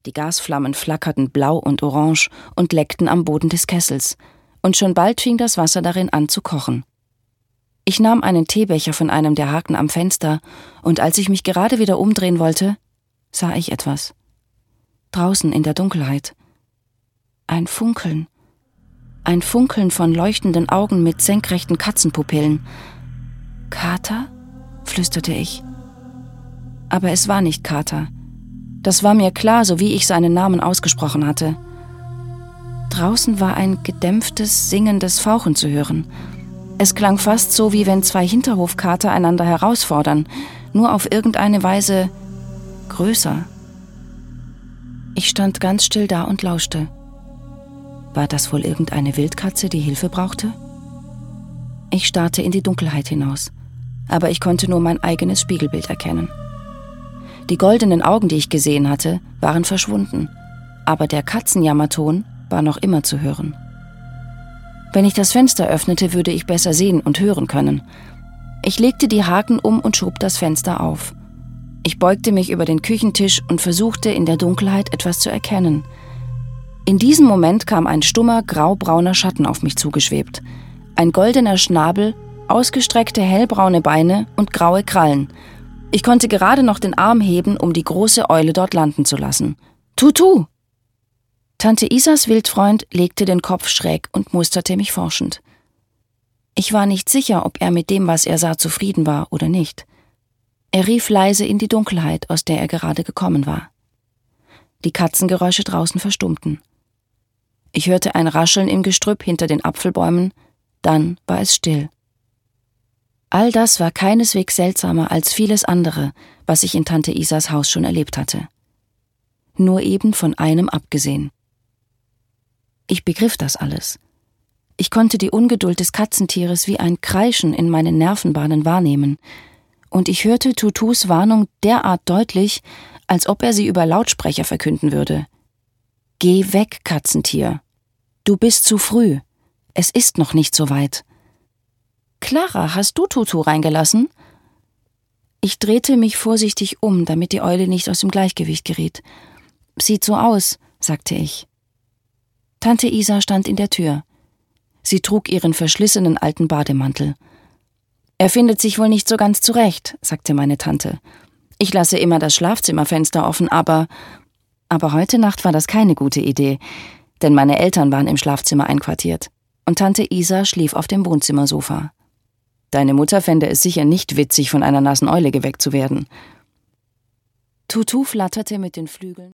Die Gasflammen flackerten blau und orange und leckten am Boden des Kessels, und schon bald fing das Wasser darin an zu kochen. Ich nahm einen Teebecher von einem der Haken am Fenster, und als ich mich gerade wieder umdrehen wollte, sah ich etwas. Draußen in der Dunkelheit. Ein Funkeln. Ein Funkeln von leuchtenden Augen mit senkrechten Katzenpupillen. »Kater?« flüsterte ich. Aber es war nicht Kater. Das war mir klar, so wie ich seinen Namen ausgesprochen hatte. Draußen war ein gedämpftes, singendes Fauchen zu hören. Es klang fast so, wie wenn zwei Hinterhofkater einander herausfordern, nur auf irgendeine Weise größer. Ich stand ganz still da und lauschte. War das wohl irgendeine Wildkatze, die Hilfe brauchte? Ich starrte in die Dunkelheit hinaus, aber ich konnte nur mein eigenes Spiegelbild erkennen. Die goldenen Augen, die ich gesehen hatte, waren verschwunden, aber der Katzenjammerton war noch immer zu hören. Wenn ich das Fenster öffnete, würde ich besser sehen und hören können. Ich legte die Haken um und schob das Fenster auf. Ich beugte mich über den Küchentisch und versuchte, in der Dunkelheit etwas zu erkennen. In diesem Moment kam ein stummer, graubrauner Schatten auf mich zugeschwebt. Ein goldener Schnabel, ausgestreckte hellbraune Beine und graue Krallen. Ich konnte gerade noch den Arm heben, um die große Eule dort landen zu lassen. »Tutu!« Tante Isas Wildfreund legte den Kopf schräg und musterte mich forschend. Ich war nicht sicher, ob er mit dem, was er sah, zufrieden war oder nicht. Er rief leise in die Dunkelheit, aus der er gerade gekommen war. Die Katzengeräusche draußen verstummten. Ich hörte ein Rascheln im Gestrüpp hinter den Apfelbäumen, dann war es still. All das war keineswegs seltsamer als vieles andere, was ich in Tante Isas Haus schon erlebt hatte. Nur eben von einem abgesehen. Ich begriff das alles. Ich konnte die Ungeduld des Katzentieres wie ein Kreischen in meinen Nervenbahnen wahrnehmen, und ich hörte Tutus Warnung derart deutlich, als ob er sie über Lautsprecher verkünden würde. »Geh weg, Katzentier! Du bist zu früh! Es ist noch nicht so weit!« »Clara, hast du Tutu reingelassen?« Ich drehte mich vorsichtig um, damit die Eule nicht aus dem Gleichgewicht geriet. »Sieht so aus«, sagte ich. Tante Isa stand in der Tür. Sie trug ihren verschlissenen alten Bademantel. »Er findet sich wohl nicht so ganz zurecht«, sagte meine Tante. »Ich lasse immer das Schlafzimmerfenster offen, aber heute Nacht war das keine gute Idee, denn meine Eltern waren im Schlafzimmer einquartiert und Tante Isa schlief auf dem Wohnzimmersofa. Deine Mutter fände es sicher nicht witzig, von einer nassen Eule geweckt zu werden.« Tutu flatterte mit den Flügeln.